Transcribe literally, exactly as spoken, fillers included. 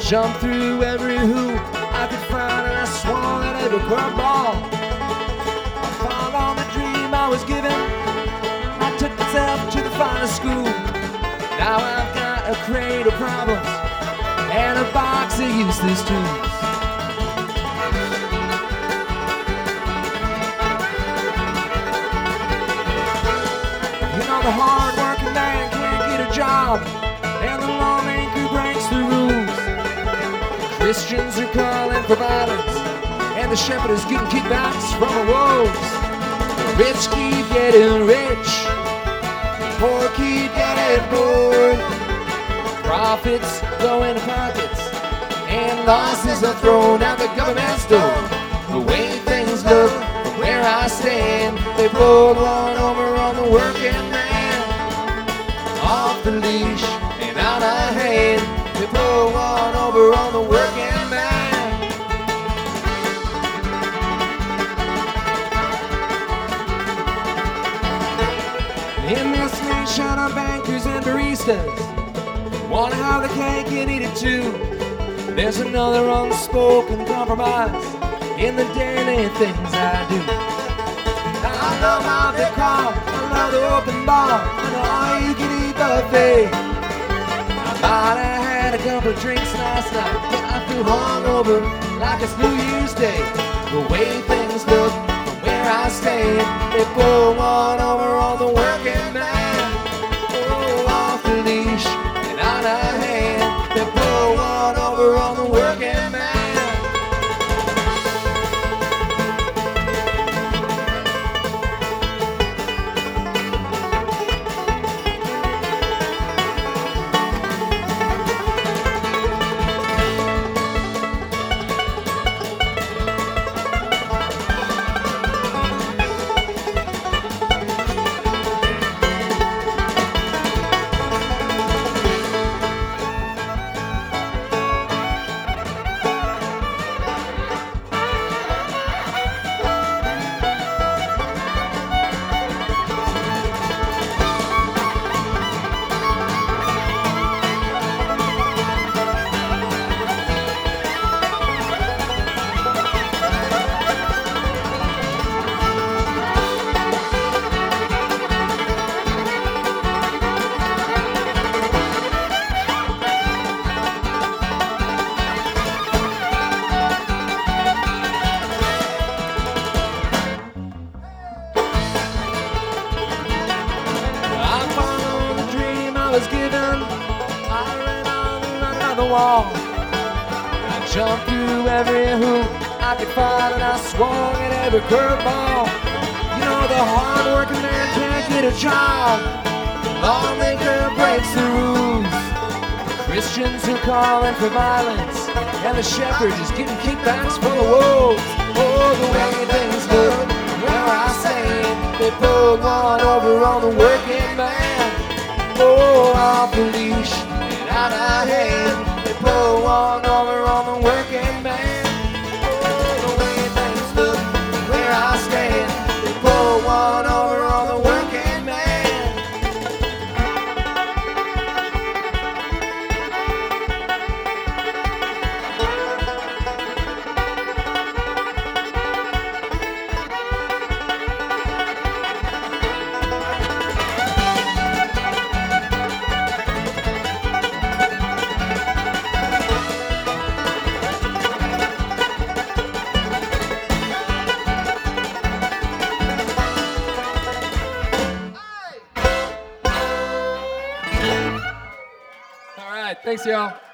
jumped through every hoop I could find, and I swung at every curveball. I followed the dream I was given. I took myself to the finest school. Now I've got a crate of problems and a box of useless tools. You know the hard-working man can't get a job, and the lawmaker breaks the rules. Christians are calling for violence, and the shepherd is getting kickbacks from the wolves. The rich keep getting rich, poor keep getting poor. Profits go into pockets, and losses are thrown out the government's door. The way things look from where I stand, they pulled one over on the working man. Off the leash and out of hand, they pulled one over on the working man. In this nation of bankers and baristas, wanna have the cake and eat it too. There's another unspoken compromise in the daily things I do. I love how they call, I love the open bar, and all you can eat buffet. I might have had a couple of drinks last night, but I feel hungover like it's New Year's Day. The way things look from where I stand, they pull one over on the working man. Oh, off the leash and out of hand, they pull one over on the working man. Was given, I ran on another wall. I jumped through every hoop I could find, and I swung at every curveball. You know the hard-working man can't get a job, lawmaker breaks the rules. Christians are calling for violence, and the shepherd is getting kickbacks from the wolves. Oh, the way things look where I stand, they pulled one over on the working man. Oh, off the leash and out of hand, they pull one over on the working man. Oh, the way things look where I stand, they pull one over on the working man. Thanks, y'all.